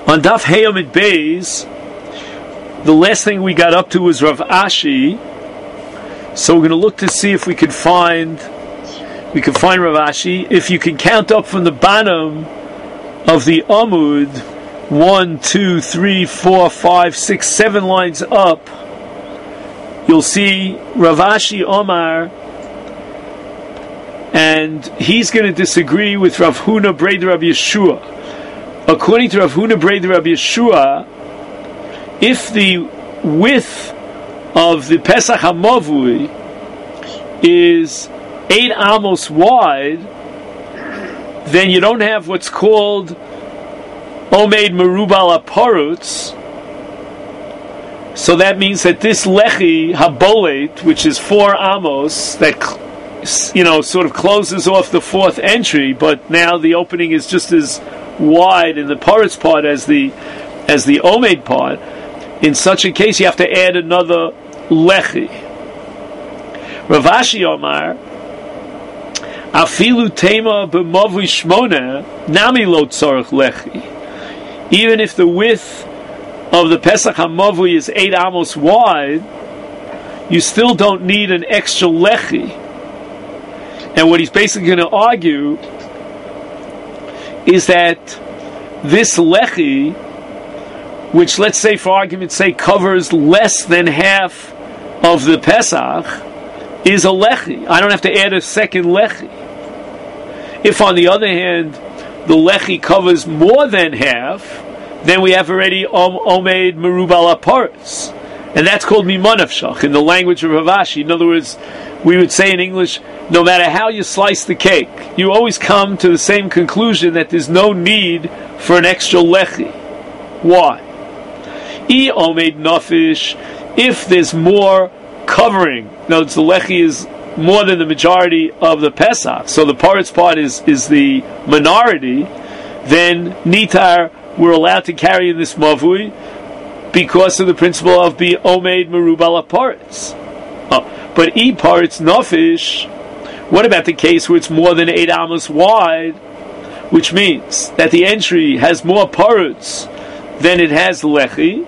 On Daf Heyamid Beis, the last thing we got up to was Rav Ashi. So we're going to look to see if we can find Rav Ashi. If you can count up from the bottom of the Amud, 1, 2, 3, 4, 5, 6, 7 lines up, you'll see Rav Ashi Omar, and he's going to disagree with Rav Huna Breder Rav Yeshua. According to Rav Huna Breder Rav Yeshua, if the width of the Pesach HaMavui is 8 amos wide, then you don't have what's called Omeid Merubal Aparutz. So that means that this Lechi Habolet, which is 4 amos, that sort of closes off the fourth entry, but now the opening is just as wide in the Paritz part as the Omeid part. In such a case, you have to add another Lechi. Rav Ashi Omar, Afilu Tema b'Mavui Shmona Nami Lo Tzorach Lechi. Even if the width of the Pesach HaMavui is 8 amos wide, you still don't need an extra Lechi. And what he's basically going to argue is that this Lechi, which, let's say for argument's sake, covers less than half of the Pesach, is a Lechi. I don't have to add a second Lechi. If, on the other hand, the Lechi covers more than half, then we have already Omeid Merubal Aparutz. And that's called Mimanavshach in the language of Rav Ashi. In other words, we would say in English, no matter how you slice the cake, you always come to the same conclusion that there's no need for an extra Lechi. Why? I Omeid Nafish, if there's more covering, in other words, the Lechi is more than the majority of the Pesach, so the Paritz part is the minority, then Nitar, we're allowed to carry in this Mavui because of the principle of be Omeid Merubal Aparutz. But I Paritz Nafish, what about the case where it's more than 8 amos wide, which means that the entry has more Paritz than it has Lechi,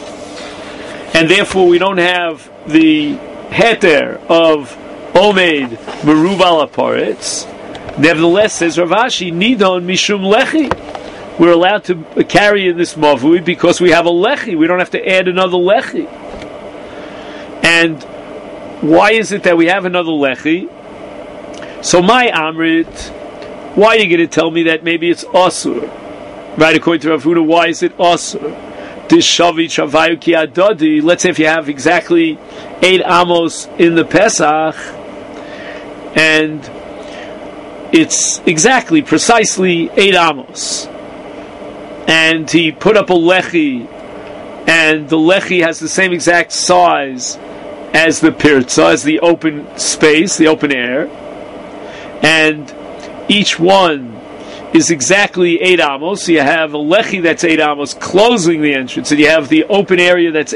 and therefore we don't have the heter of Omeid Merubal Aparutz. Nevertheless, says Rav Ashi, Nidon Mishum Lechi. We're allowed to carry in this Mavui because we have a Lechi. We don't have to add another Lechi. And why is it that we have another Lechi? So my Amrit, why are you going to tell me that maybe it's Asur? Right, according to Rav Huna, why is it Asur? Let's say if you have exactly 8 amos in the Pesach, and it's precisely 8 amos, and he put up a Lechi, and the Lechi has the same exact size as the Pirza, as the open space, the open air, and each one is exactly 8 amos. So you have a Lechi that's 8 amos closing the entrance, and you have the open area you have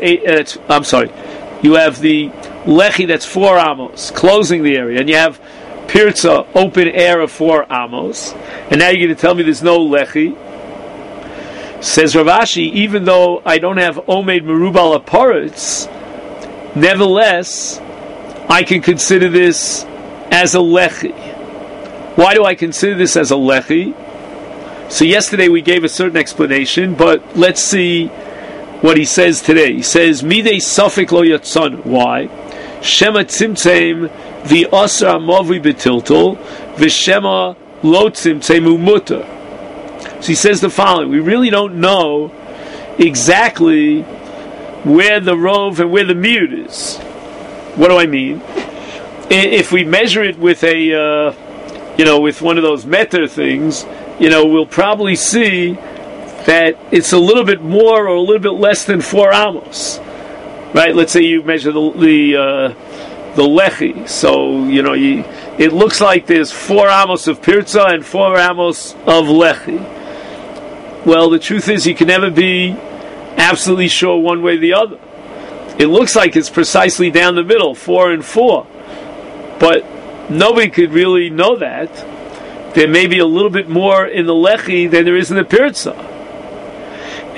the Lechi that's 4 amos closing the area, and you have Pirza, open air of 4 amos, and now you're going to tell me there's no Lechi. Says Rav Ashi, even though I don't have Omeid Merubal Aparutz, nevertheless, I can consider this as a Lechi. Why do I consider this as a Lechi? So yesterday we gave a certain explanation, but let's see what he says today. He says, Midei Safik Lo Yatzon. Why? Shema Tzimtzem the Asra Mavi Betiltul V'Shema Lo Tzimtzemu Mutter. So he says the following: we really don't know exactly where the rov and where the mute is. What do I mean? If we measure it with a with one of those meter things, we'll probably see that it's a little bit more or a little bit less than 4 amos. Right? Let's say you measure the Lechi. So, it looks like there's 4 amos of Pirza and 4 amos of Lechi. Well, the truth is you can never be absolutely sure one way or the other. It looks like it's precisely down the middle, 4 and 4. But nobody could really know that. There may be a little bit more in the Lechi than there is in the Pirza.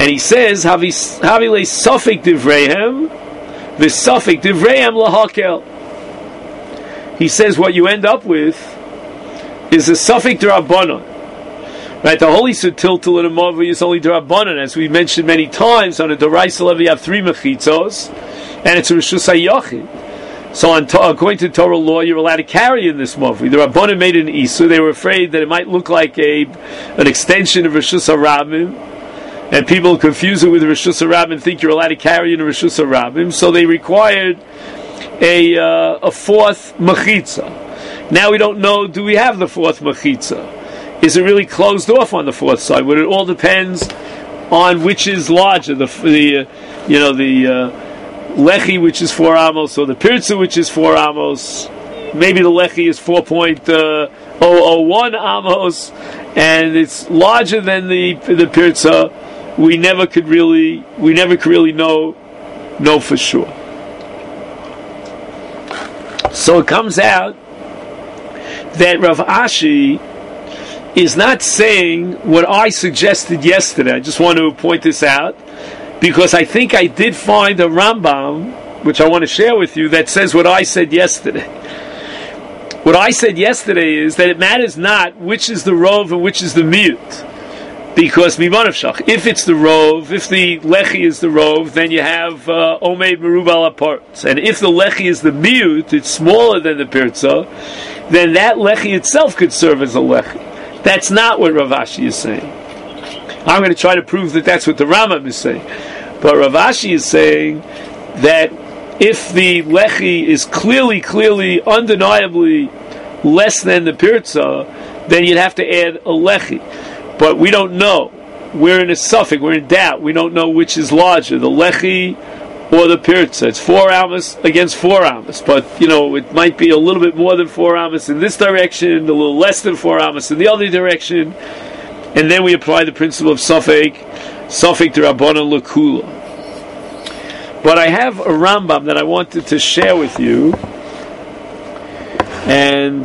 And he says, Havile Sufik Divrehem, the Sufik Divrehem Lahakel. He says what you end up with is a Sufik D'Rabbanan. Right, the holy tiltul in a Mavui is only D'Rabbanan, as we mentioned many times. On a D'Oraisa level you have 3 mechitzos, and it's a Rishus HaYachid. So according to Torah law, you're allowed to carry in this Mavui. The Rabbanan made an Isu. They were afraid that it might look like an extension of Rishus HaRabim, and people confuse it with Rishus HaRabim and think you're allowed to carry in a Rishus HaRabim. So they required a fourth mechitza. Now we don't know, do we have the fourth mechitza? Is it really closed off on the fourth side? Well, it all depends on which is larger, the lechi, which is 4 amos, or the pirza, which is 4 amos. Maybe the lechi is 4.001 amos, and it's larger than the pirza. We never could really know for sure. So it comes out that Rav Ashi is not saying what I suggested yesterday. I just want to point this out, because I think I did find a Rambam, which I want to share with you, that says what I said yesterday. What I said yesterday is that it matters not which is the rov and which is the miut, because if it's the rov, if the lechi is the rov, then you have omeid merubal aparts, and if the lechi is the miut, it's smaller than the pirza, then that lechi itself could serve as a lechi. That's not what Rav Ashi is saying. I'm going to try to prove that that's what the Rambam is saying. But Rav Ashi is saying that if the lechi is clearly, undeniably less than the pirza, then you'd have to add a lechi. But we don't know. We're in a suffix, we're in doubt. We don't know which is larger, the lechi or the pirza. It's 4 amos against 4 amos. But, it might be a little bit more than 4 amos in this direction, a little less than 4 amos in the other direction. And then we apply the principle of Sufik D'Rabbanan L'Kula. But I have a Rambam that I wanted to share with you. And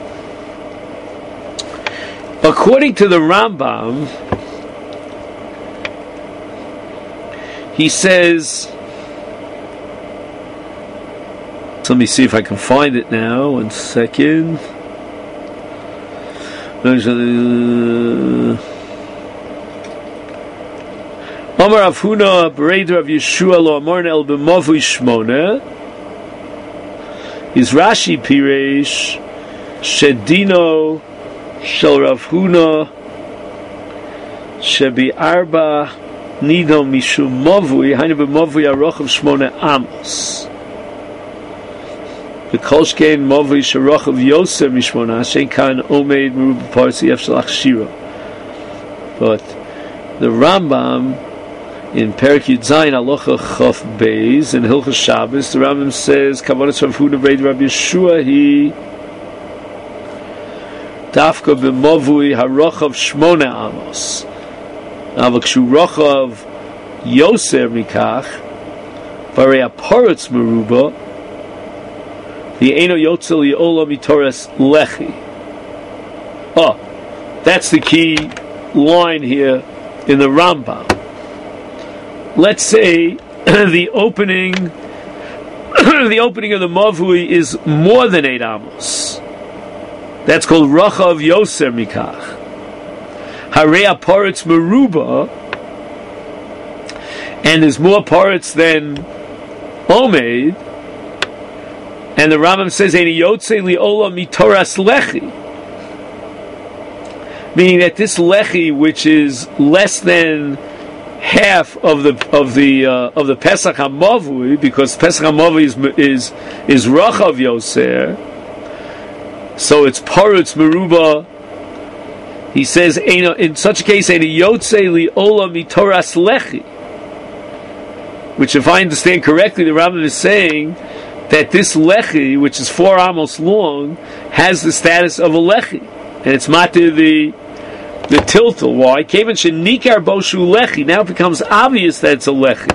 according to the Rambam, he says, let me see if I can find it now. 1 second. Amar Avhuna Bereder of Yeshua Lo Amarna El B'Mavui Shmona. Is Rashi Piresh Shedino Shel Rav Huna Shebi Arba Nido Mishum Mavui Hainu B'Mavui Arochav Shmona Amos. The Kolshkein Mavui Sharochav Yosef Mishmona Shein Kan Omeid Merub Parsi Efshalach Shira. But the Rambam in Perek Yud Zayin Alocha Chof Beis in Hilchos Shabbos, the Rambam says Kavonas Rav Huna Bereder Rav Yeshua He Dafka B'Mavui Harochav Shmona Amos. Avakshu Rochav Yosef Mikach Barei Aparetz Meruba the Eino Yotzel Ye'ola Mitoras Lechi. Oh, that's the key line here in the Rambam. Let's say the opening of the Mavui is more than 8 amos. That's called Rochav Yoser Mikach. Harei Aparetz Meruba, and there's more parts than Omeid. And the Rambam says, "Eini yotzei li'ola mitoras lechi," meaning that this lechi, which is less than half of the Pesach HaMavui, because Pesach HaMavui is Rachav Yoser, so it's Parutz Meruba. He says, in such a case, "Eini yotzei li'ola mitoras lechi," which, if I understand correctly, the Rambam is saying that this lechi, which is 4 amos long, has the status of a lechi, and it's matir the tiltal. Why? Kevan shenikar boshu lechi. Now it becomes obvious that it's a lechi.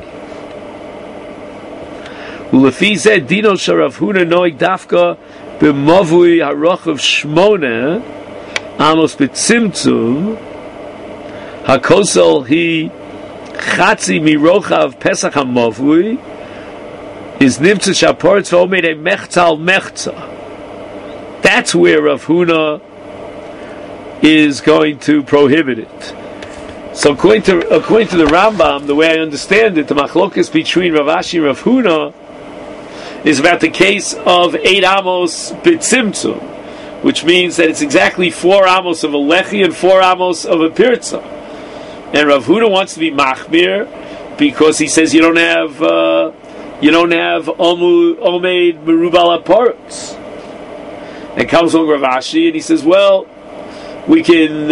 Ulefi zed dino sharav huna noig dafka b'mavui harochav shmona amos b'tzimtzum hakosel he chatzi mirochav Pesach hamavui is nimtza shaporitz v'omed a mechza al mechza. That's where Rav Huna is going to prohibit it. So according to the Rambam, the way I understand it, the machlokas between Rav Ashi and Rav Huna is about the case of 8 amos b'tzimtzum, which means that it's exactly 4 amos of a lechi and 4 amos of a pirza. And Rav Huna wants to be machmir because he says you don't have omeid merubal aparutz. And comes along Rav Ashi and he says, well, we can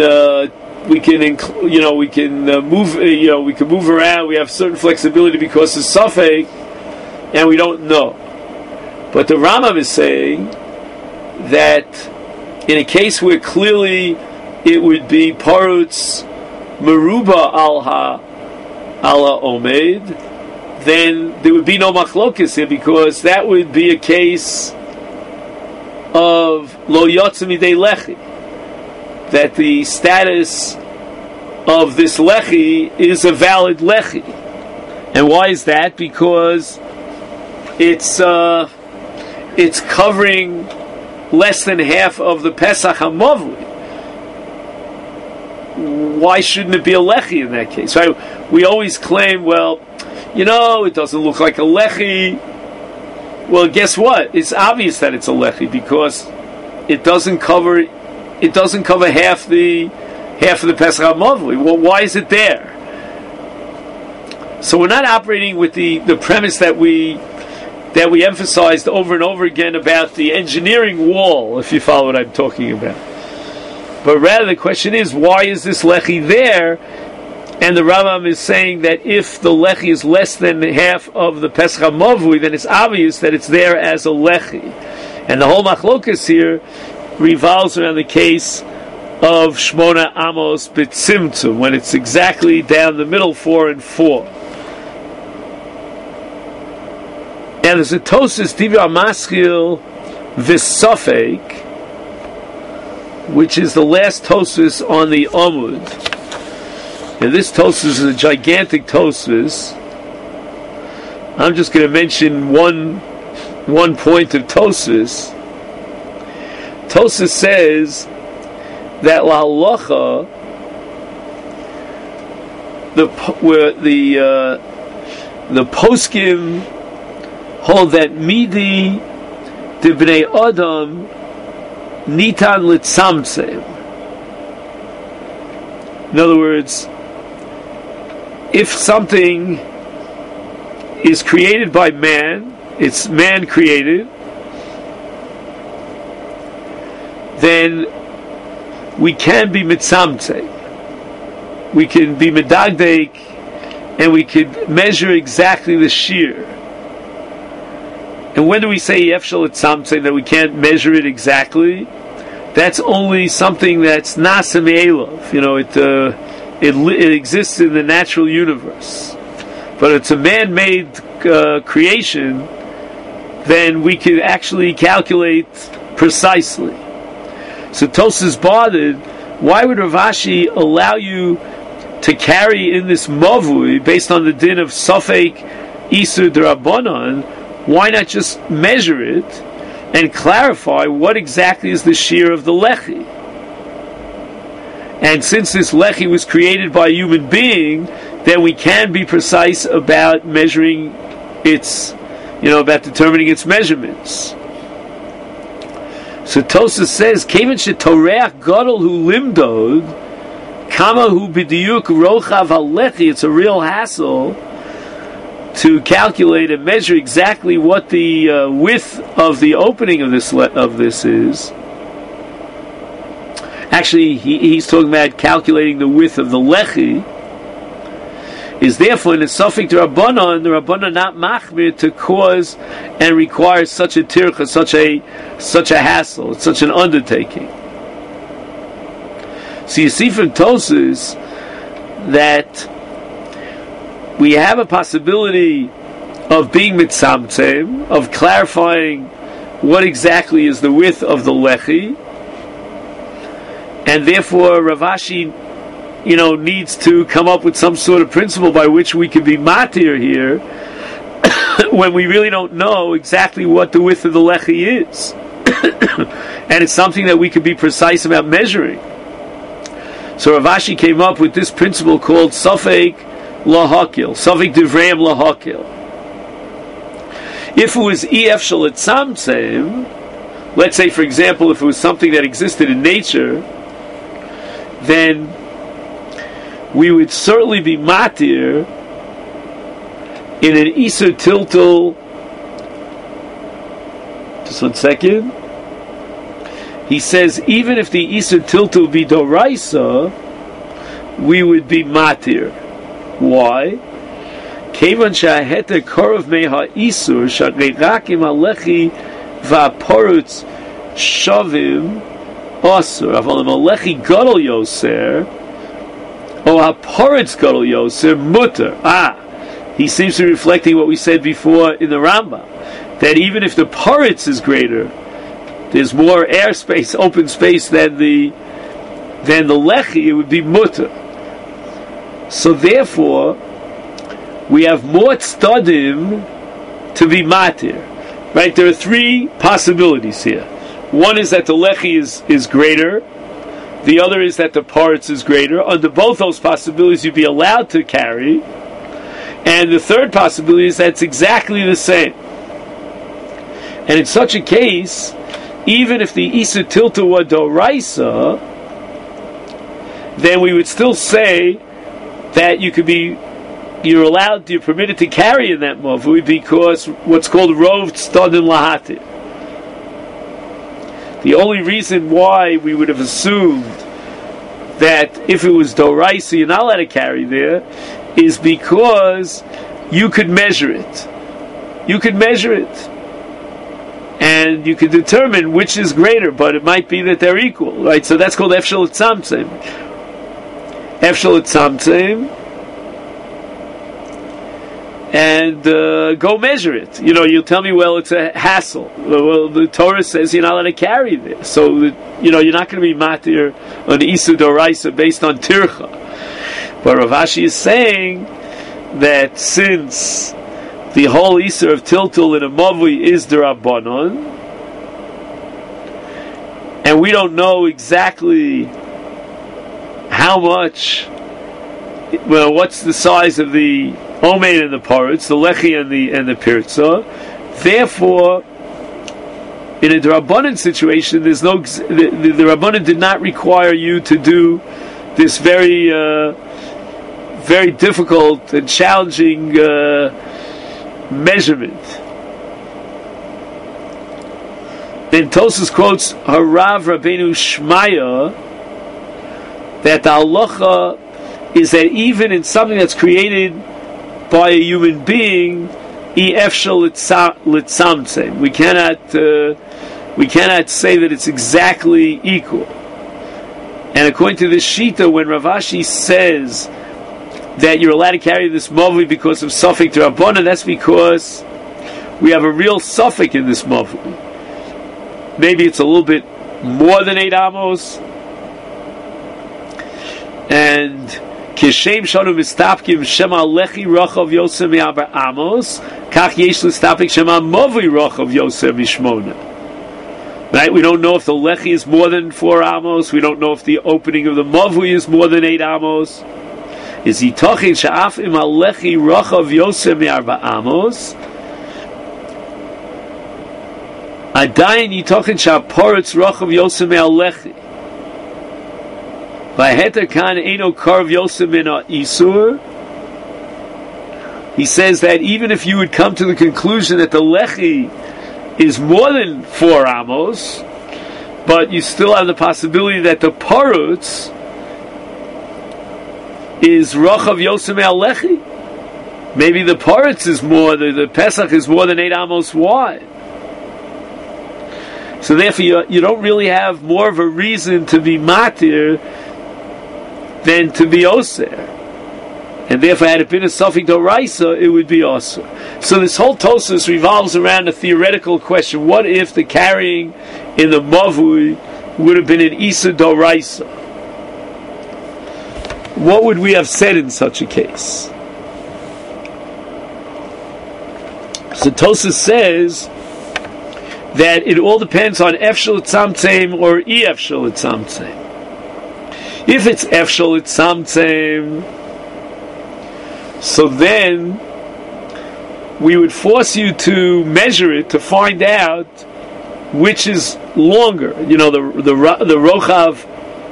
move around. We have certain flexibility because of suffix, and we don't know. But the Rambam is saying that in a case where clearly it would be parutz meruba ala omed, then there would be no machlokes here because that would be a case of lo yotzim midei lechi, that the status of this lechi is a valid lechi. And why is that? Because it's covering less than half of the Pesach HaMavli. Why shouldn't it be a lechi in that case? Right? We always claim, well, it doesn't look like a lechi. Well, guess what? It's obvious that it's a lechi because it doesn't cover half the Pesach HaMavli. Well, why is it there? So we're not operating with the premise that we emphasized over and over again about the engineering wall, if you follow what I'm talking about. But rather the question is, why is this lechi there? And the Rambam is saying that if the lechi is less than half of the Pesach HaMavli, then it's obvious that it's there as a lechi. And the whole machlokas here revolves around the case of Shmona Amos B'tzimtzum, when it's exactly down the middle, 4 and 4. And there's a Tosas Divya Maskil V'Sofek, which is the last Tosas on the Amud. And this Tosas is a gigantic Tosas. I'm just going to mention one point of Tosas. Tosas says that la halacha, the poskim hold that midi de bnei adam nitan litzamtzem. In other words, if something is created by man, it's man created, then we can be mitzamtzeh. We can be medagdek, and we could measure exactly the shear. And when do we say yefshel etzamtzeh, that we can't measure it exactly? That's only something that's nasa me'elav. It exists in the natural universe. But it's a man-made creation, then we could actually calculate precisely. So Tosas bothered, why would Rav Ashi allow you to carry in this mavui based on the din of Sofek Isur D'Rabbanan? Why not just measure it and clarify what exactly is the shear of the lechi? And since this lechi was created by a human being, then we can be precise about measuring its, about determining its measurements. So Tosas says, "Kevin shetoreach gadol hu limdod, kama hu b'diuk rochav halechi." It's a real hassle to calculate and measure exactly what the width of the opening of this is. Actually, he's talking about calculating the width of the lechi. Is therefore in the Sofek the Rabbanan not machmir to cause and require such a tircha, such a hassle, such an undertaking. So you see from Tosas that we have a possibility of being mitzamtzem, of clarifying what exactly is the width of the lechi, and therefore Rav Ashi needs to come up with some sort of principle by which we can be matir here, when we really don't know exactly what the width of the lechi is. And it's something that we could be precise about measuring. So Rav Ashi came up with this principle called Safek Lahakil, Safek Divreim Lahakil. If it was EF Shalitzamtzem, let's say, for example, if it was something that existed in nature, then we would certainly be matir in an Isur Tiltul. Just 1 second. He says, even if the Isur Tiltul be Doraisa, we would be matir. Why? Kevan shaheta korov meha Isur shagreirakim alechi va'porutz shavim asur. Avalim alechi gadol yoser o haporutz gadol yoser mutter. He seems to be reflecting what we said before in the Rambam, that even if the poritz is greater, there's more airspace, open space than the lechi, it would be mutter. So therefore, we have more tzadim to be matir. Right? There are 3 possibilities here. One is that the lechi is greater. The other is that the poritz is greater. Under both those possibilities, you'd be allowed to carry. And the third possibility is that it's exactly the same. And in such a case, even if the Isur Tiltul were Doraisa, then we would still say that you're permitted to carry in that mavui because what's called Rov Tzadin Lahati. The only reason why we would have assumed that if it was Doraisa you're not allowed to carry there is because you could measure it. You could measure it. And you could determine which is greater, but it might be that they're equal, right? So that's called Efshel Tzamtzem. Efshel Tzamtzem. And go measure it. You'll tell me, well, it's a hassle. Well, the Torah says you're not allowed to carry this. So, you're not going to be matir on Isur Doraisa based on Tircha. But Rav Ashi is saying that since the whole Isur of Tiltul in a Mavui is D'Rabbanan, and we don't know exactly how much, what's the size of the Omein and the Poritz, the Lechi and the Pirza, therefore, in a D'Rabbanan situation, there's no, the Rabbanan did not require you to do this very very difficult and challenging measurement. Then Tosfos quotes Harav Rabbeinu Shmaya that the halacha is that even in something that's created by a human being, we cannot say that it's exactly equal. And according to this Shita, when Rav Ashi says that you're allowed to carry this Mavli because of Safek D'Rabbanan, that's because we have a real Safek in this Mavli. Maybe it's a little bit more than 8 amos. And Kishem Shanu Mistapkim Shema Lechi Rochav Yosem Mi'abar Amos Kach Yesh L'Stapik Shema Mavli Rochav Yosem Mishmona. Right? We don't know if the Lechi is more than 4 amos. We don't know if the opening of the Mavli is more than 8 amos. Is he talking Sha'af Im Alechi Rochav Yosem Mi'arba Amos? Adayin Yitochin Sha'poretz Rochav Yosem Mi'alechi. V'heter kan Eino Karv Yosem Mina Isur. He says that even if you would come to the conclusion that the Lechi is more than 4 amos, but you still have the possibility that the Parutz is Rochav Yosem Alechi. Maybe the Parutz is more, the Pesach is more than 8 amos wide. So therefore you don't really have more of a reason to be matir than to be oser. And therefore had it been a Safek D'Oraisa, it would be oser. So this whole Tosfos revolves around a theoretical question. What if the carrying in the Mavui would have been an Isur D'Oraisa? what would we have said in such a case? So Tosfos says that it all depends on Efshel Tzamtzem or E-Efshel Tzamtzem. If it's Efshel Tzamtzem, so then we would force you to measure it to find out which is longer. You know, the Rochav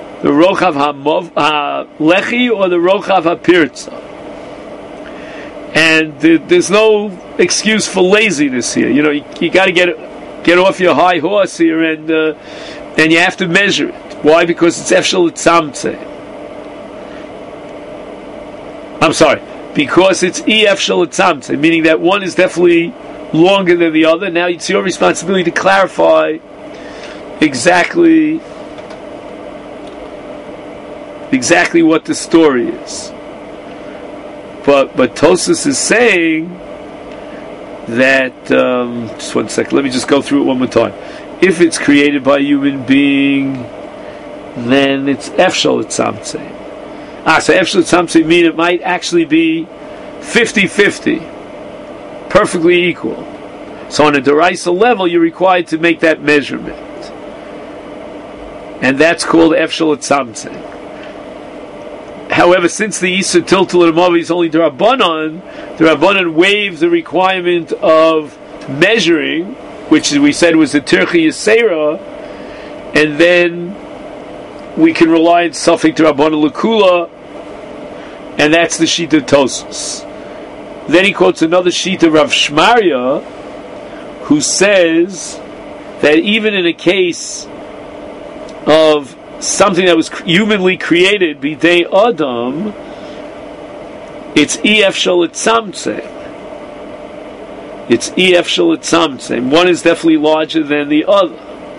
HaLechi or the Rochav HaPirza. And there's no excuse for laziness here. You know, you got to get off your high horse here and you have to measure it. Why? Because it's Efshel Tzamtzem. I'm sorry. Because it's E-Efshel Tzamtzem, meaning that one is definitely longer than the other. Now it's your responsibility to clarify exactly what the story is. But Tosfos is saying that just one second, let me just go through it one more time. If it's created by a human being, then it's Efshel Tzamtzem. So Efshel Tzamtzem means it might actually be 50-50, perfectly equal. So on a Deraisa level, you're required to make that measurement, and that's called Efshel Tzamtzem. However, since the Isur Tiltul and Mavi is only the Rabbanan waived the requirement of measuring, which we said was the Tirchi Yisera, and then we can rely on Safek Rabbanan L'Kula, and that's the sheet of Tosfos. Then he quotes another sheet of Rav Shmaria, who says that even in a case of something that was humanly created, bidei Adam, it's E-Efshel Tzamtzem. It's E-Efshel Tzamtzem. One is definitely larger than the other.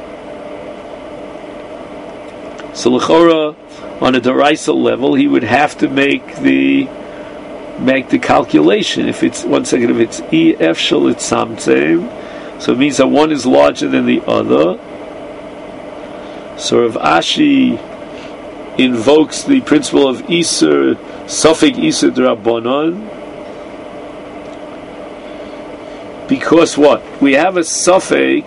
So l'chora, on a Deraisa level, he would have to make the calculation. If it's if it's E-Efshel Tzamtzem, so it means that one is larger than the other. So Rav Ashi invokes the principle of Isur, Safek Isur D'Rabbanan, because what? We have a Safek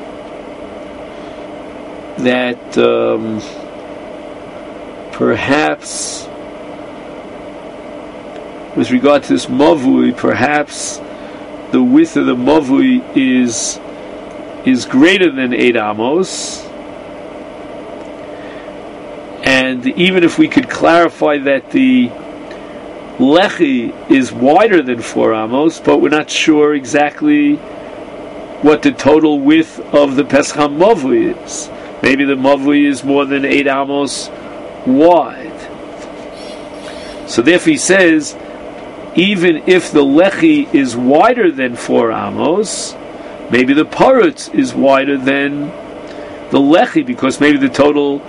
that perhaps, with regard to this Mavui, perhaps the width of the Mavui is greater than 8 amos. And even if we could clarify that the Lechi is wider than 4 amos, but we're not sure exactly what the total width of the Pesach HaMavui is. Maybe the Mavui is more than 8 amos wide. So therefore he says, even if the Lechi is wider than 4 amos, maybe the Parutz is wider than the Lechi, because maybe the total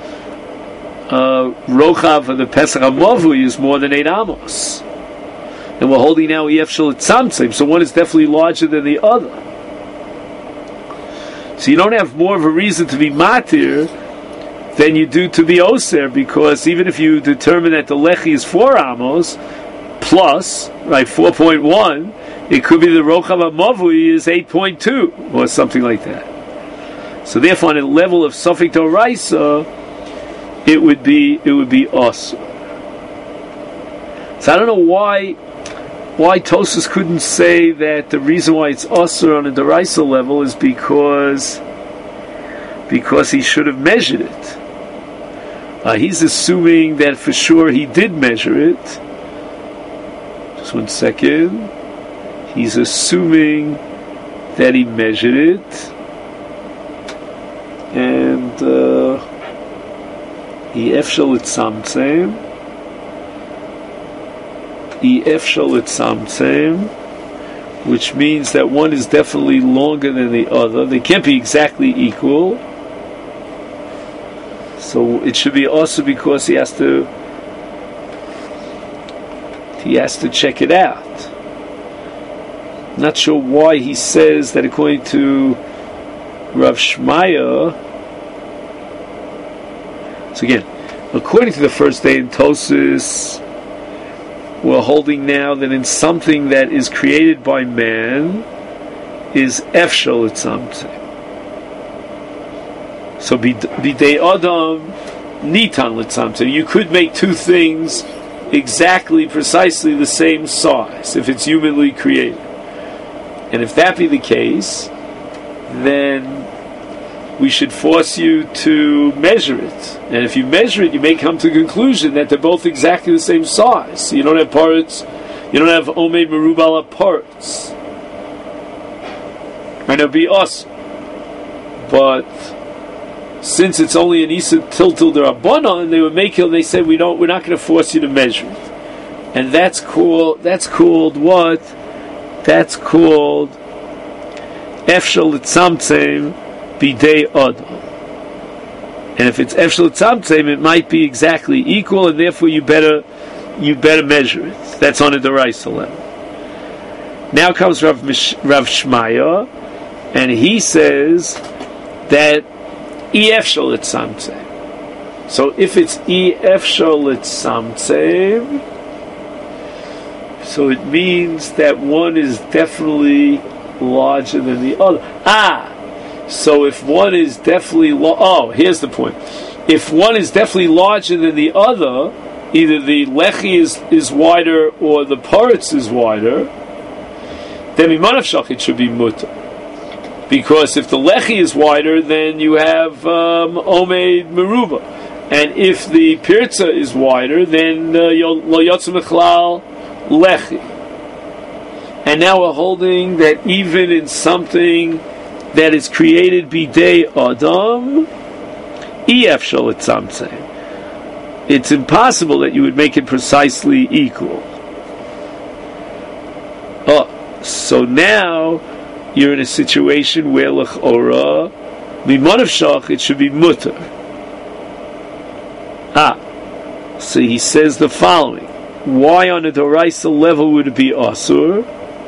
Rochav of the Pesach HaMavui is more than 8 amos. And we're holding now E-Efshel Tzamtzem, so one is definitely larger than the other. So you don't have more of a reason to be matir than you do to be oser, because even if you determine that the Lechi is 4 amos, plus, right, 4.1, it could be the Rochav HaMavui is 8.2, or something like that. So therefore, on a level of Safek D'Oraisa, it would be us. So I don't know why Tosfos couldn't say that the reason why it's usher on a D'Oraisa level is because he should have measured it. He's assuming that for sure he did measure it. Just one second. He's assuming that he measured it, and E-Efshel Tzamtzem, which means that one is definitely longer than the other. They can't be exactly equal. So it should be also because he has to check it out. Not sure why he says that according to Rav Shmaya. So again, according to the first day in Tosis, we're holding now that in something that is created by man is efshal etzamtzem. So bidei adam nitan letzamtzem. You could make two things exactly, precisely the same size if it's humanly created. And if that be the case, then we should force you to measure it. And if you measure it, you may come to the conclusion that they're both exactly the same size. So you don't have parts, you don't have omeid merubala parts. And it'll be us. But since it's only an Isa Tiltil Derabanan, they would make it, they say we're not going to force you to measure it. And that's called what? That's called Efshal Tzamtzem Bidei Adam. And if it's Efshal Tzamtzem, it might be exactly equal, and therefore you better measure it. That's on a Deraisa level. Now comes Rav Shmaya, and he says that Efshal Tzamtzem. So if it's Efshal Tzamtzem, so it means that one is definitely larger than the other. So if one is definitely here's the point. If one is definitely larger than the other, either the lechi is wider or the paretz is wider, then mimanav shach it should be mutter. Because if the lechi is wider, then you have omeid meruba, and if the pirza is wider, then lo yotzu mechlal lechi. And now we're holding that even in something that is created bidei adam, efshal etzamtzem. It's impossible that you would make it precisely equal. So now you're in a situation where l'chora mimanav shach it should be mutter. So he says the following: why on a Doraisa level would it be asur?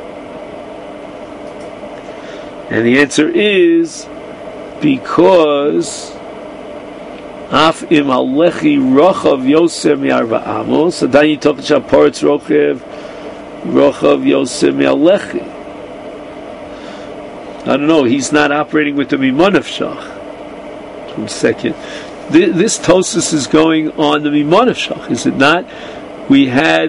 And the answer is because af im alechi rochav yoser mi'arba amos, so then you talk about parts rochav yoser mi'alechi. I don't know. He's not operating with the mimanav shach. 1 second. This Tosis is going on the mimanav shach, is it not? We had.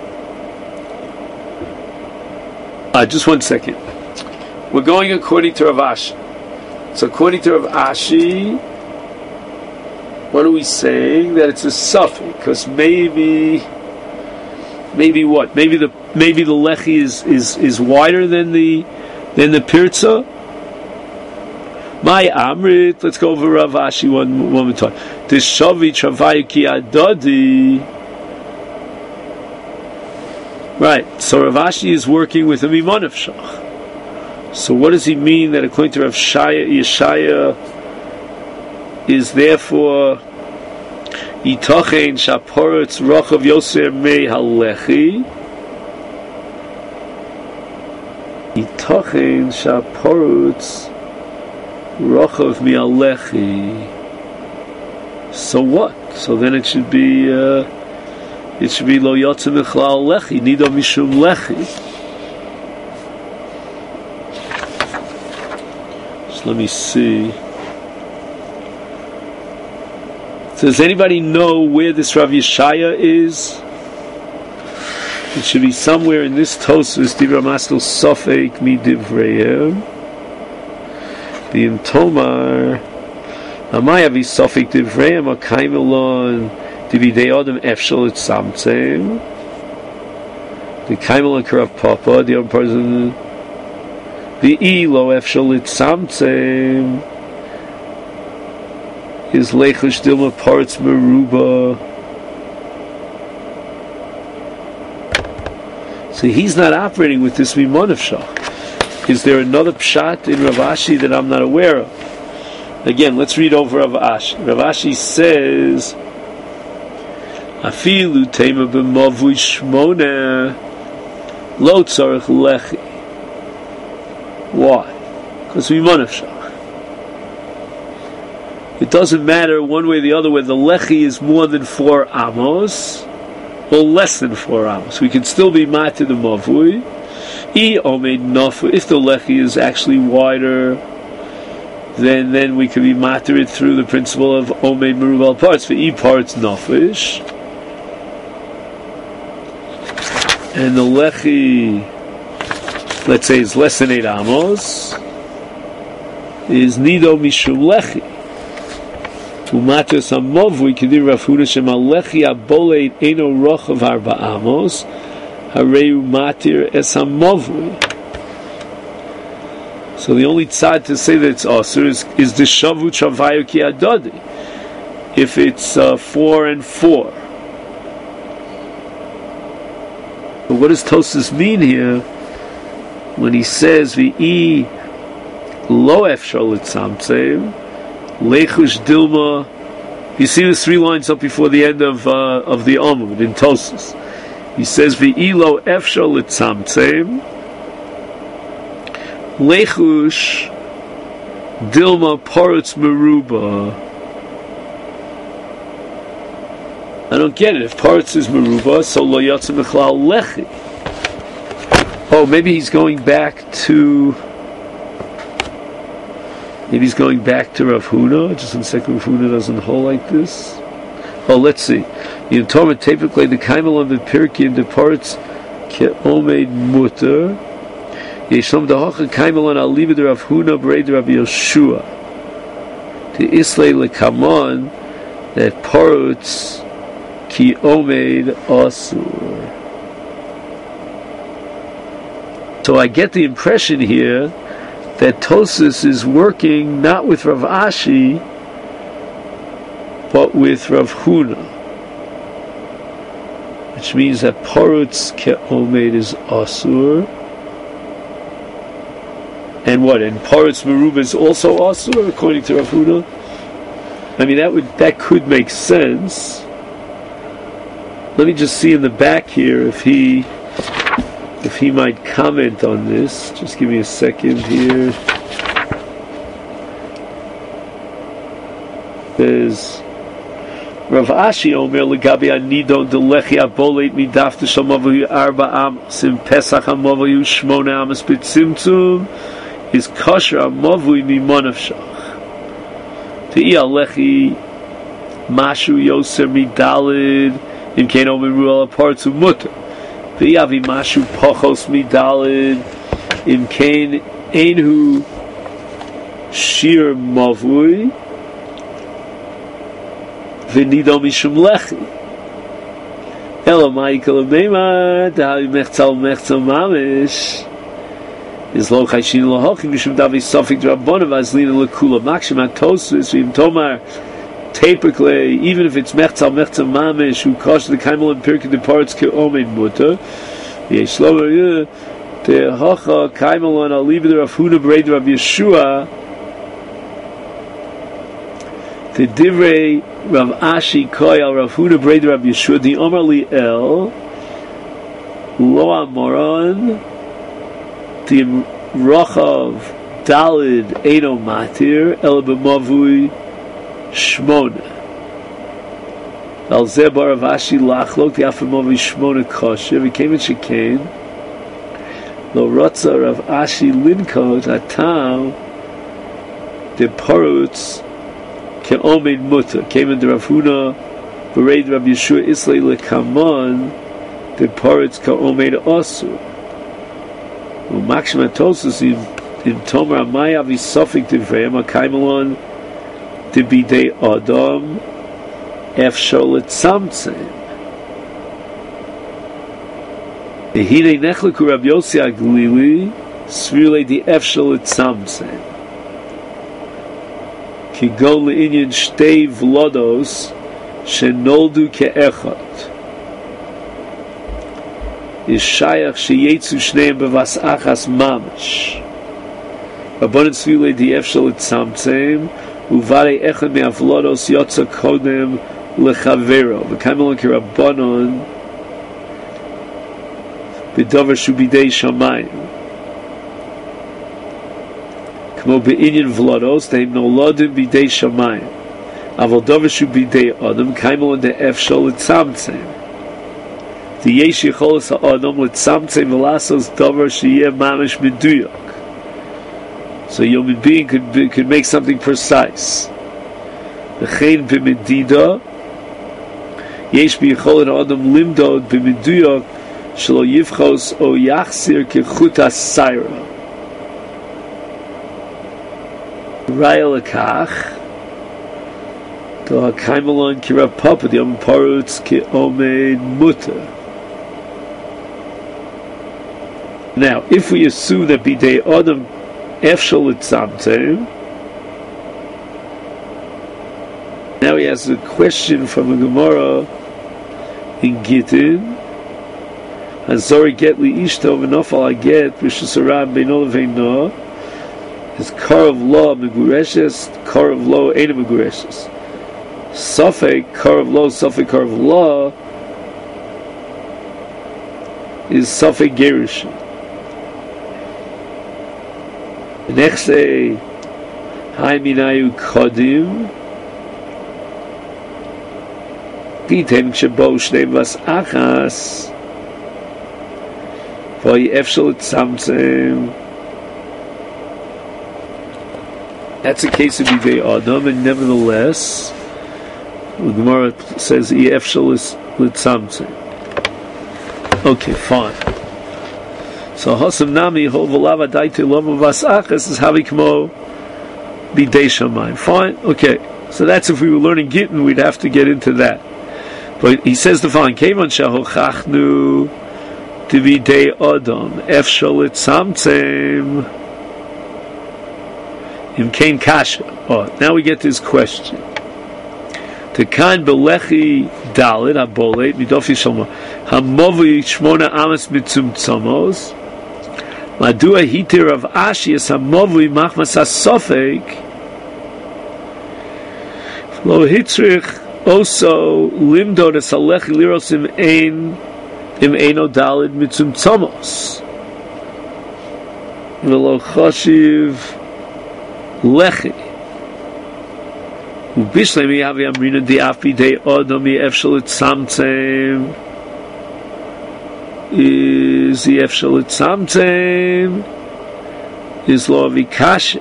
Just 1 second. We're going according to Rav Ashi. So according to Rav Ashi, what are we saying? That it's a suffix, because maybe what? Maybe the lechi is wider than the pirza. My amrit. Let's go over Rav Ashi one more time. The shavi travayu ki adadi. Right. So Rav Ashi is working with a mimanav shach. So what does he mean that according to Rav Yeshaya is therefore Itachen Shaporetz Rochav Yoser Mei Halechi? Itachen Shaporetz Rochav Mei Halechi. So what? So then it should be Lo Yotze Mechlal Lechi Nido Mishum Lechi. Let me see. Does anybody know where this Rav Yeshaya is? It should be somewhere in this Tosus. Divra Maskel Sofek Mi Divreim. B'im Tomar Amaya Vi Sofek Divreim Akaimelon Dividei Adam Efshal Etzamtzem. The Kaimelon Karav Papa. The other person. The elo efshal etzamtzem is lechush dilma parts meruba. So he's not operating with this mimanav shach. Is there another pshat in Rav Ashi that I'm not aware of? Again, let's read over Rav Ashi. Rav Ashi says, "Afilu tema b'mavui shmona lo tzarich lechi." Why? Because we manav shach. it doesn't matter one way or the other whether the lechi is more than 4 amos or less than 4 amos. We can still be matir the mavui. If the lechi is actually wider, then we can be matir it through the principle of omeid merubal parts. For e parts nafish, and the lechi, let's say, is less than 8 amos, is nido mishum lechi. Umater samavui kedir Rav Huna shema lechi aboleit eno rochav 4 amos. So the only tzad to say that it's asur is the shavu chavayu ki adadi. If it's 4 and 4. But what does Tosas mean here when he says v'i lo efshar l'tzamtzem lechush dilma? You see the 3 lines up before the end of the Amud in Tosas. He says, "V'ilo efshar l'tzamtzem lechush dilma parutz meruba." I don't get it. If parutz is meruba, so lo yatsa mechlal lechi. Oh, maybe he's going back to Rav Huna. Just in a second, Rav Huna doesn't hold like this. Oh, let's see. In Torah, typically the kaimel on the pirki and the parts ke omeid mutter. Yeshlam dahacha kaimel on alibid Rav Huna b'reid Rav Yeshua. The islay lekamon that parts ki omeid asur. So I get the impression here that Tosas is working not with Rav Ashi, but with Rav Huna, which means that parutz ke'omed is asur, and what? And parutz meruba is also asur, according to Rav Huna. I mean, that could make sense. Let me just see in the back here if he might comment on this. Just give me a second here. There's Rav Ashi Omer legabi anidon delechi aboleit midaf t'shamavu 4 amos in Pesach amavu 8 amos b'tzimtzum is kosher amavu mimonavshach te'i alechi mashu yoser midalid in kein omer ru'al apartzu mutter te'i avi mashu pochos midalid in kein einhu shir mavui v'nido mishum lechi. Elo ma'ikol meima dahavi mechzal mamish is lo chayshin lo hochim mishum davi sofik drabonav azlina lekula makshim atosus v'im tomar typically even if it's mechzal mamish who kosh the kaimel and pirkei the parts ke'omeid mutter yesh lo the hocha kaimel on alibid Rav Huna b'reid Rav Yeshua the divrei Rav Ashi koyal Rav Huna b'reid Rav Yeshua the Omer Li'el lo amoron the rochav dalid eino matir el b'mavui shmona al zeh bar Rav Ashi lachlok the afamavui shmona kosher v'kein shekain lo rotza Rav Ashi linkot atam the parutz ke'omeid mutter came into Rav Huna b'reid Rav Yeshua islay lekamon the parutz ke'omeid asur u'makshim atosus in tomer amaya v'sofik divrei makaimelon to bidei adam efshar l'tzamtzem Hine nechleku Rav Yossi Aglili svirle di efshar l'tzamtzem ki go le'inyan shtei vlodos shenoldu ke'echad is shayach sheyetzu shneim bevas achas mamash Rabbanan svirle di efshar l'tzamtzem uvarei echad me'avlodos yotza kodem lechavero v'kaimelon ki Rabbanan b'davar shu bidei shamayim kmo be'inyan vlodos teim noladim bidei shamayim Aval davar shu bidei adam kaimol in the efshol etzamtzem. The yesh yicholos ha'adam letzamtzem v'lasos davar sheyeh mamish meduyak. So human being could make something precise. V'chein b'medida yesh biyicholet ha'adam limdod b'meduyak shelo yivchos o yachsir kechut ha'sayra. Raya lekach to ha'kaimelon kirav papa the Yom Parutz ki omeid mutter. Now, if we assume that bidei adam efshol etzamtem, now he has a question from a Gemara in Gittin. Hazori get li ishto v'nofal I get v'shusarab beino leveino. His car of law megureshes, car of law ain't megureshes. Safek car of law, safek car of law is safek gerushin. The next day, Hai minayu kodim. Pitem shebo shnei vas achas. V'yi efshel etzamtzem. That's a case of bidei adam, and nevertheless, the Gemara says "Yi efshel etzamtzem." Okay, fine. So Hosam Nami Hovalava Daite Loma Vasachas is Havikmo Bidei Shamayim. Fine, okay. So that's if we were learning Gittin, we'd have to get into that. But he says the following: Kevan Shahochachnu to Bidei Adam Efshol Etzamtzem Im Kain Kasha. Oh, now we get to his question. To kan belechi dalit abolet midofi shalma hamovi shmona amas mitzumtzamos. Madua hitir of Ashias hamovi machmas hasofek lo hitrich also limdod es alechi liros im eino dalid mitzumtzamos velo choshiv lechi ubishlemi havi amrina di afi de odomi efshel etzamtzem is the efshel etzamtzem is lo avikasha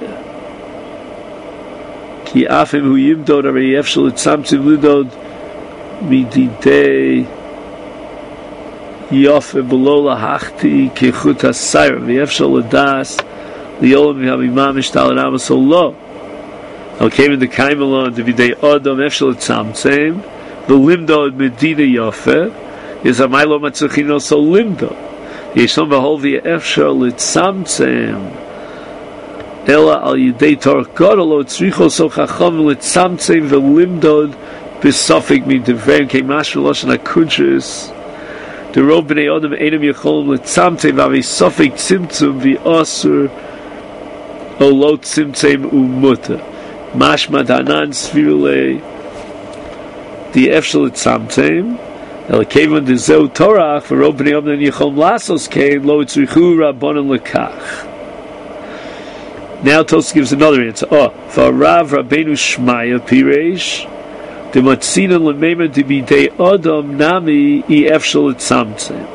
ki afim hu yimdod ari efshel etzamtzem lidod mididei yofe below lahachti kechut hasayr the efshel edas liolam havi mamish talad amas lo. Okay, in the Kaimelon, the Videi Adam Efshel Etzamtzem, the Limdo Medina Yofe is a Milo Matzuchino so Limdo. Yeshon Behol via Efshel Etzamtzem Ela al Yidei Torah Godolo Tzricho so Chacham Etzamtzem the Limdo Besofik Mi Devern Keimash Veloshon HaKudris the Rob Bnei Adam Einem Yecholim Etzamtzem Vavi Sofik Tzimtzum Vi Osur Olo Tzimtzem Umuta Mashma Danan Svirule the Efshel Etzamtzem El Kevon de Zeu Torah for opening up the Yichom Lasos came Lo Tzrichu Rabbanon Lekach. Now Tos gives another answer. Oh, for Rav Rabbeinu Shmaya Piresh the Matzina Lemema de Bidei Adam Nami I Efshel Etzamtzem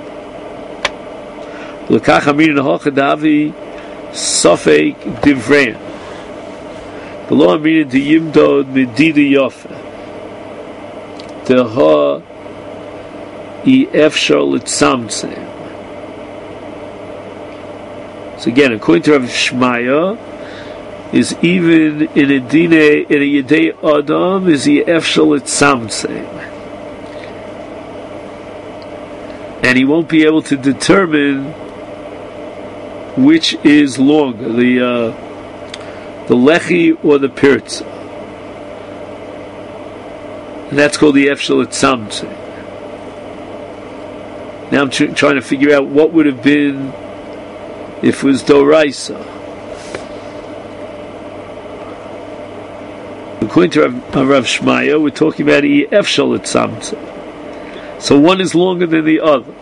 Lekach Amin Hochadavi Sofek Divrein Below Amina de Yimdod Medida Yofe the Ha I Efshel Etzamtzem. So again, according to Rav Shmaya, is even in a dine in a Yedei Adam is I Efshel Etzamtzem, and he won't be able to determine which is longer, the lechi or the pirtza. And that's called the Efshel Etzamtzem. Now I'm trying to figure out what would have been if it was Doraisa. According to Rav Shmaya, we're talking about Efshel Etzamtzem. So one is longer than the other.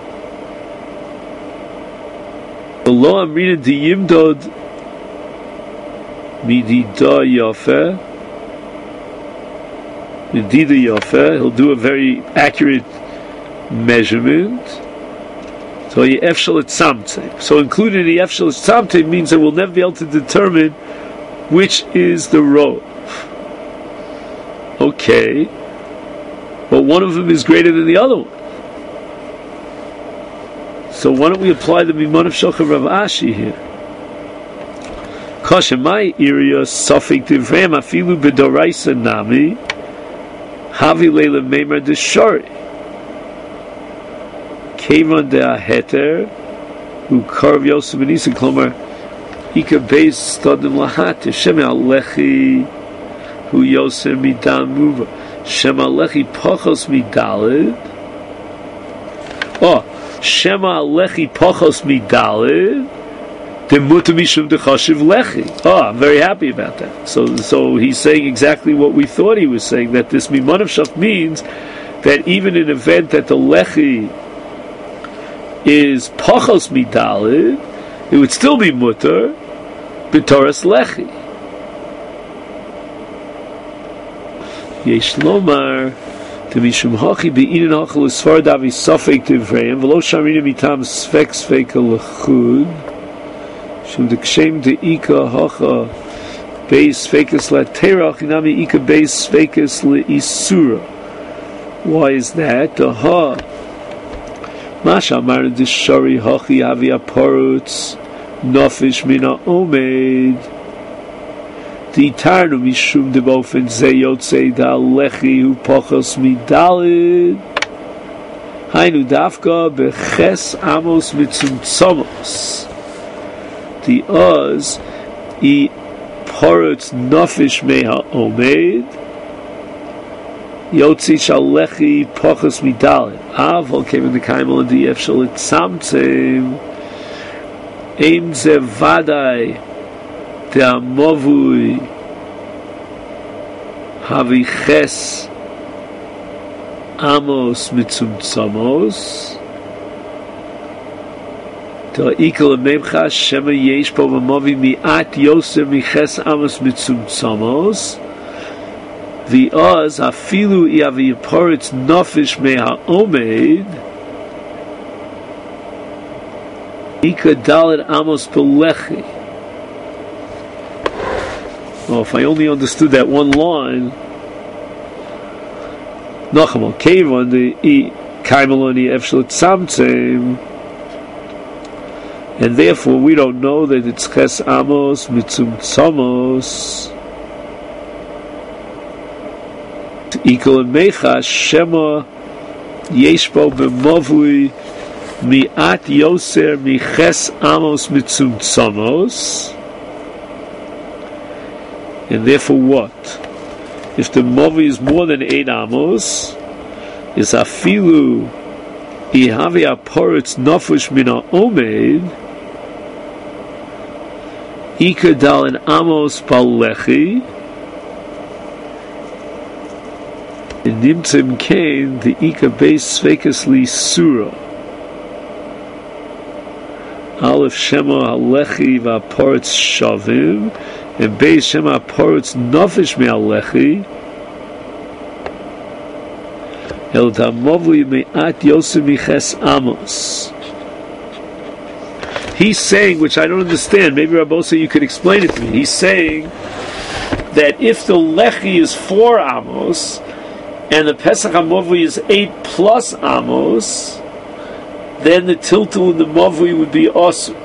The law Amrina di Yimdod Midida Yofe Medida Yofa, he'll do a very accurate measurement. So included in the Efshel Tzamte means that we'll never be able to determine which is the Rov. Okay, but one of them is greater than the other one. So why don't we apply the Miman of Shulchan Rav Ashi here? Kashemai area Safik Divrei Afilu B'Doraisa Nami Havi Leila Meimer Deshari Kevan De Aheter Who Karv Yosef Benisa Klomer Ika Beis Stadim Lahat Shem Alechi Who Yosef Midan Muva Shem Alechi Pachos Midalid Shema Lechi Pachos Midalid the Mutamishum de Chashiv Lechi. I'm very happy about that. So he's saying exactly what we thought he was saying, that this Miman of Shach means that even in an event that the Lechi is Pachos Midalid, it would still be Mutter B'Toras Lechi. Yesh Lomar Mishum Hachi be'inin hachal usfar davi safek divreim v'lo shamina mitam svek sveka lechud shum dekshem de'ika hacha beis svekes laterach inami ika beis svekes le'isura. Why is that? Aha Masha amar deshari hachi avi aparutz nafish mina omed Ditarnu mishum debofen zeyotze da lechi hu pachos midalid hainu dafka beches amos mitzumtzamos the oz I parutz nafish meha omed yotzi shal lechi pachos midalid avol came in the kaimel and the efshel it samtzim aim ze vadai the Amovui Haviches Amos Mitzumtzamos the Ikal Memcha Shema Yesh Po Amovi Mi'at Yosef Miches Amos Mitzumtzamos the Oz Afilu Iavi Poritz Nofish Meha Omed Ika Dalet Amos Pelechi. Oh, if I only understood that one line, Nachamol Kevon the Kaimeloni Efshel Tzamtzem, and therefore we don't know that it's Ches Amos Mitzum Tzamos Equal Mecha Shema Yeshbo B'Movui Mi'at Yoser Miches Amos Mitzum Tzamos. And therefore what? If the Movi is more than 8 amos, is afilu ihavi aporitz nofush mina omed ikadal and amos palechi and nimtzim kain the ika base svekasli sura aleph shema halechi vaporitz shavim and Beis Shema Poritz Nofish Me'alechi El Tamovli Me'at Yosef Miches Amos. He's saying, which I don't understand, maybe Rabbosa you could explain it to me. He's saying that if the Lechi is 4 Amos and the Pesach HaMovli is 8 plus Amos, then the Tiltul in the Movli would be awesome.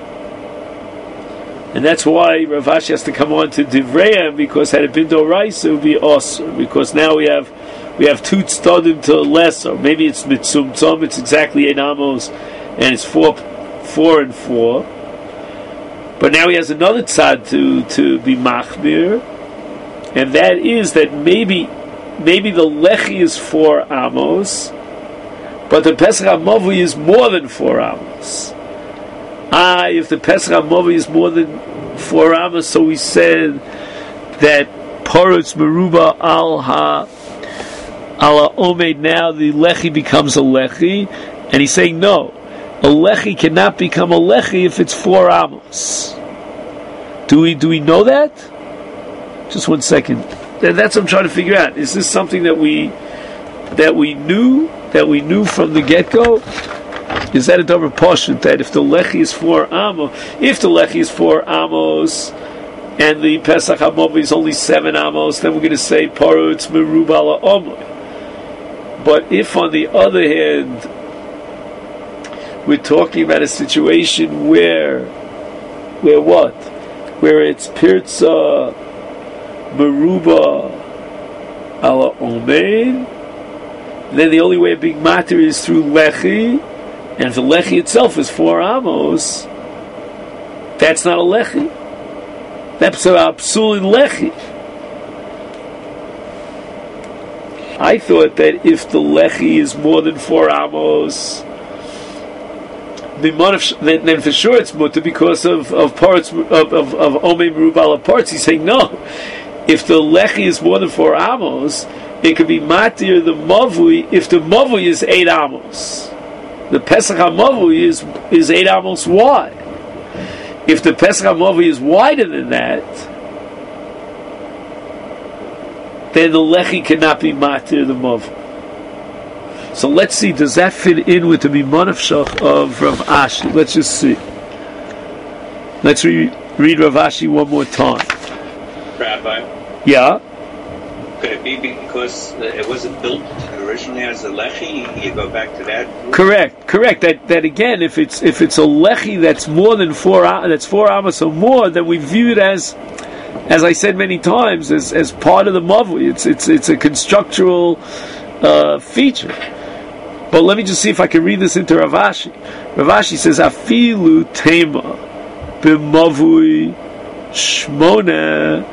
And that's why Rav Ashi has to come on to Divreim, because had it been Doraisa, it would be awesome. Because now we have 2 tztadim to lesser. Maybe it's Mitzumtzom, it's exactly 8 amos, and it's 4 and 4. But now he has another tzad to be machmir, and that is that maybe the Lechi is 4 amos, but the Pesach HaMovli is more than 4 amos. If the Pesach HaMovli is more than 4 amos, so we said that Poritz Meruba ala Omed, now the Lechi becomes a Lechi, and he's saying no, a Lechi cannot become a Lechi if it's 4 amos. Do we know that? Just one second. That's what I'm trying to figure out. Is this something that we knew from the get-go? Is that a double portion that if the lechi is 4 amos, and the Pesach HaMovi is only 7 amos, then we're going to say parutz merubal ha'omoy. But if, on the other hand, we're talking about a situation where what? Where it's pirza meruba ala omein, then the only way of being matir is through lechi, and if the lechi itself is 4 amos, that's not a lechi. That's a psul in lechi. I thought that if the lechi is more than 4 amos, then for sure it's mutter because of parts of omei merubal parts. He's saying no. If the lechi is more than 4 amos, it could be matir the mavui if the mavui is 8 amos. The Pesach HaMavui is 8 amos wide. If the Pesach HaMavui is wider than that, then the lechi cannot be matir the mavui. So let's see, does that fit in with the Mimonavshach of Rav Ashi? Let's just see. Let's read Rav Ashi one more time. Rabbi? Yeah? Could it be because it wasn't built originally as a lechi? You go back to that? Correct. That again, if it's a lechi that's more than 4 amos or more, then we view it as I said many times, as part of the mavui. It's a constructural feature. But let me just see if I can read this into Rav Ashi. Rav Ashi says, Afilu tema b'mavui shmona,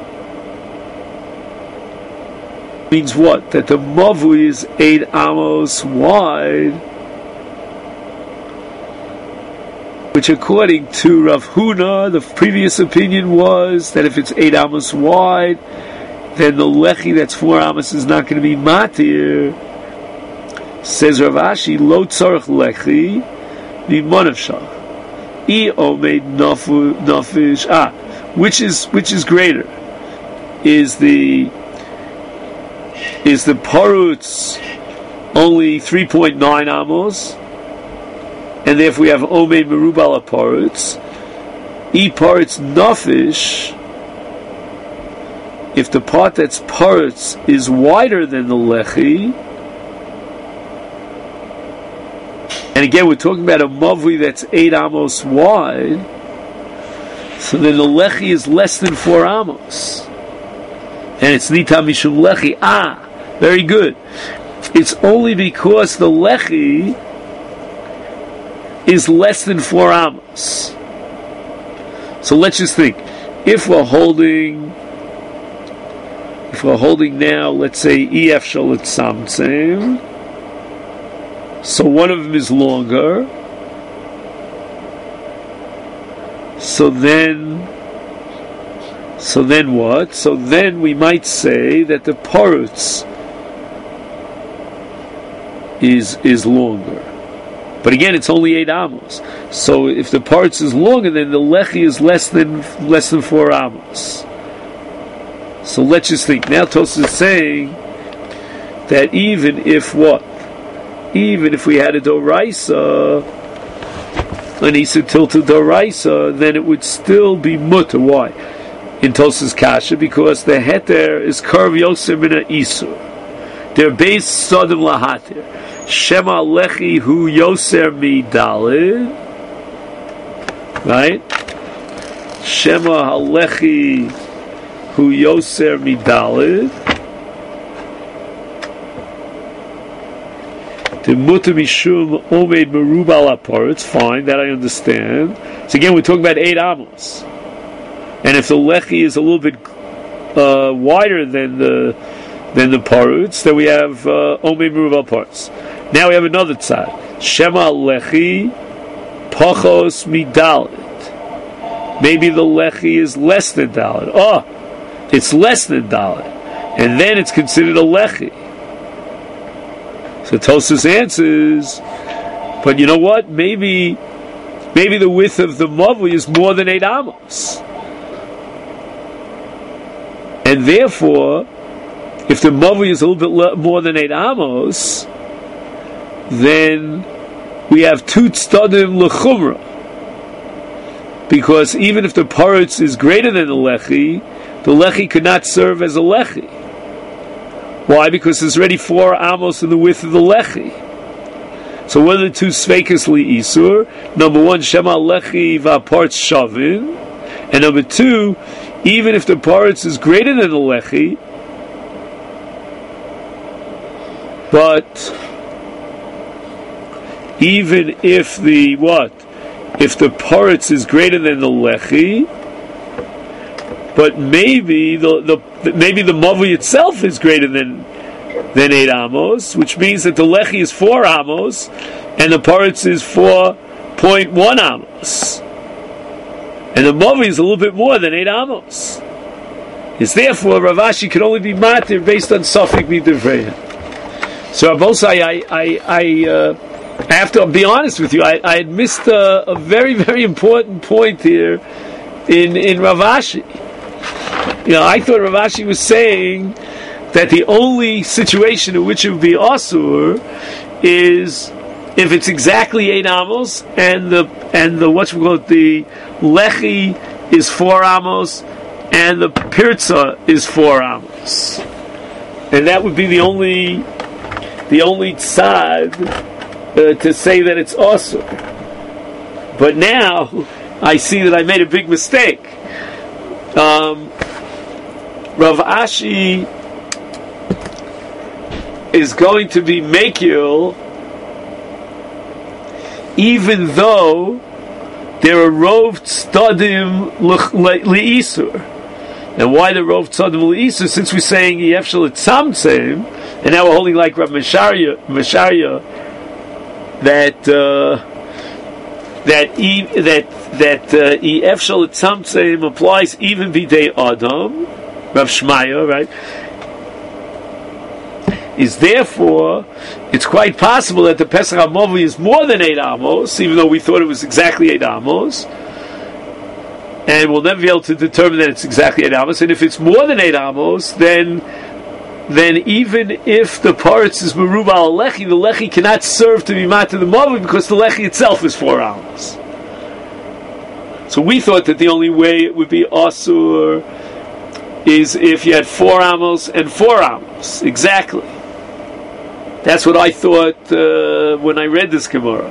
means what? That the mavui is 8 amos wide, which according to Rav Huna, the previous opinion was that if it's 8 amos wide, then the lechi that's 4 amos is not going to be matir. Says Rav Ashi, lo tzarech lechi mimonavshach I omeid nafish. Which is greater? Is the parutz only 3.9 amos, and therefore we have omeid merubal parutz. I parutz nafish. If the part that's parutz is wider than the lechi, and again we're talking about a mavui that's 8 amos wide, so then the lechi is less than 4 amos, and it's nita mishum lechi. Very good. It's only because the lechi is less than 4 amos. So let's just think, if we're holding now, let's say EF Shalit Samtzim, so one of them is longer, so then what? So then we might say that the parutz is longer. But again, it's only 8 amos. So if the parutz is longer, then the lechi is less than 4 amos. So let's just think. Now Tosfos is saying that even if we had a doraisa, an Isa tilted doraisa, then it would still be mutter. Why? In Tosfos kasha, because the heter is karv yoser mina isur. They're based sodim lahatir. Shema lechi hu yoser mi dalid. Right? Shema halechi hu yoser midalid. The mutar mishum omeid merubal apar. It's fine, that I understand. So again, we're talking about 8 amos, and if the lechi is a little bit wider than the parutz, then we have omeid merubal parts. Now we have another tzad. Shema lechi pachos midalid. Maybe the lechi is less than dalid. It's less than dalid, and then it's considered a lechi. So Tosfos answers, but you know what? Maybe the width of the mavui is more than 8 amos, and and therefore, if the Mavui is a little bit more than 8 amos, then we have 2 tztadim l'chumra. Because even if the parutz is greater than the lechi could not serve as a lechi. Why? Because there's already 4 amos in the width of the lechi. So what are the 2 sveikas li'isur? Number 1, shema lechi va'partz shavin. And number 2, even if the parutz is greater than the lechi, but even if the if the parutz is greater than the lechi, but maybe the mavui itself is greater than 8 amos, which means that the lechi is 4 amos and the parutz is 4.1 amos, and the mavui is a little bit more than 8 amos. It's therefore Rav Ashi can only be matir based on safek midivreya. So Rabosai, I have to be honest with you. I had missed a very, very important point here in Rav Ashi. I thought Rav Ashi was saying that the only situation in which it would be asur is if it's exactly 8 amos and the the lechi is 4 amos and the pirza is 4 amos, and that would be the only tzad to say that it's asur. But now I see that I made a big mistake. Rav Ashi is going to be mekil even though there are rov tzadim li'isur. And why the rov tzadim li'isur? Since we're saying yefshel etzamtzem, and now we're holding like Rav Mesharia that yefshel etzamtzem applies even b'dei Adam. Rav Shmaya, right? Is therefore, it's quite possible that the Pesach HaMavui is more than 8 amos, even though we thought it was exactly 8 amos, and we'll never be able to determine that it's exactly 8 amos. And if it's more than 8 amos, then even if the parutz is meruba al lechi, the lechi cannot serve to be matir the Mavui because the lechi itself is 4 amos. So we thought that the only way it would be asur is if you had 4 amos and 4 amos. Exactly. That's what I thought when I read this Gemara.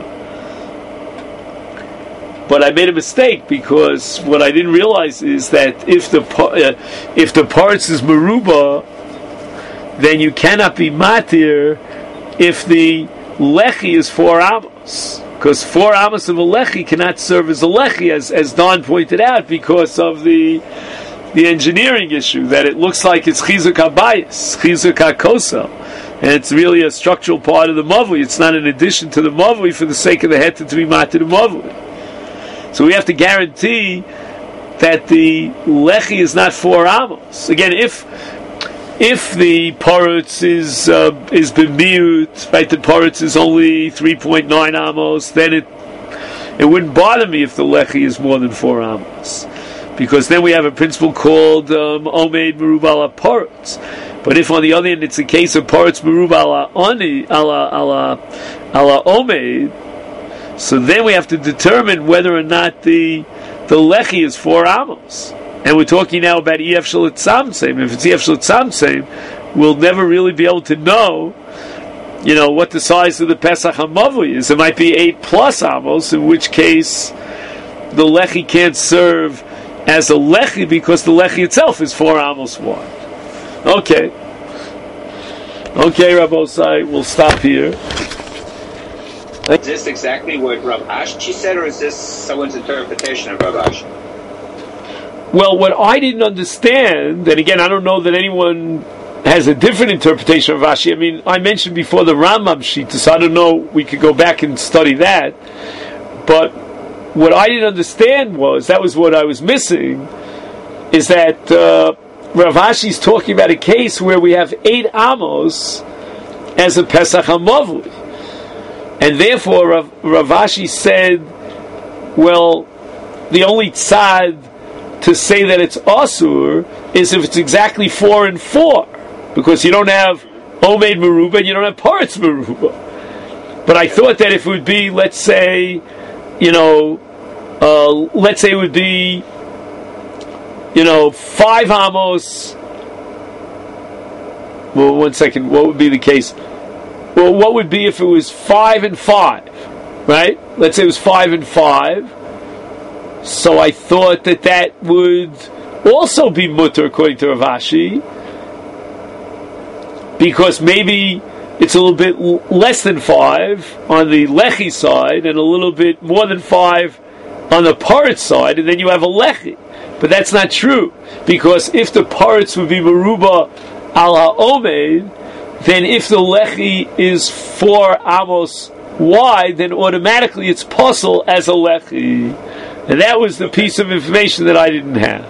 But I made a mistake because what I didn't realize is that if the parts is meruba, then you cannot be matir if the lechi is 4 amos. Because 4 amos of a lechi cannot serve as a lechi, as Don pointed out, because of the engineering issue, that it looks like it's chizuk habayis, chizuk hakosel, and it's really a structural part of the mavui. It's not an addition to the mavui for the sake of the heter to be matir the mavui. So we have to guarantee that the lechi is not 4 amos. Again, if the parutz is b'miut, right, the parutz is only 3.9 amos, then it wouldn't bother me if the lechi is more than 4 amos. Because then we have a principle called omeid meruba ala parutz. But if on the other hand it's a case of parutz meruba ala oni ala omeid, so then we have to determine whether or not the lechi is 4 amos. And we're talking now about ef shel etzamtzem. If it's ef shel etzamtzem, we'll never really be able to know, what the size of the Pesach HaMavui is. It might be 8 plus amos, in which case the lechi can't serve as a lechi because the lechi itself is 4 amos wide. Okay, Rabbosai, we'll stop here. Is this exactly what Rav Ashi said, or is this someone's interpretation of Rav Ashi? Well, what I didn't understand, and again, I don't know that anyone has a different interpretation of Rashi. I mean, I mentioned before the Rambam Shita, so I don't know, we could go back and study that. But what I didn't understand that was what I was missing, is that Rav Ashi is talking about a case where we have 8 amos as a Pesach HaMavui. And therefore, Rav Ashi said, well, the only tzad to say that it's asur is if it's exactly 4 and 4, because you don't have Omeid Meruba and you don't have Paretz Meruba. But I thought that if it would be, let's say, let's say it would be, 5 amos. Well, 1 second. What would be the case? Well, what would be if it was 5 and 5, right? Let's say it was 5 and 5. So I thought that would also be mutter according to Rav Ashi, because maybe it's a little bit less than 5 on the Lechi side and a little bit more than 5 on the Paretz side, and then you have a Lechi. But that's not true, because if the Paretz would be Meruba al ha'omed, then if the Lechi is 4 amos wide, then automatically it's possible as a Lechi. And that was the piece of information that I didn't have.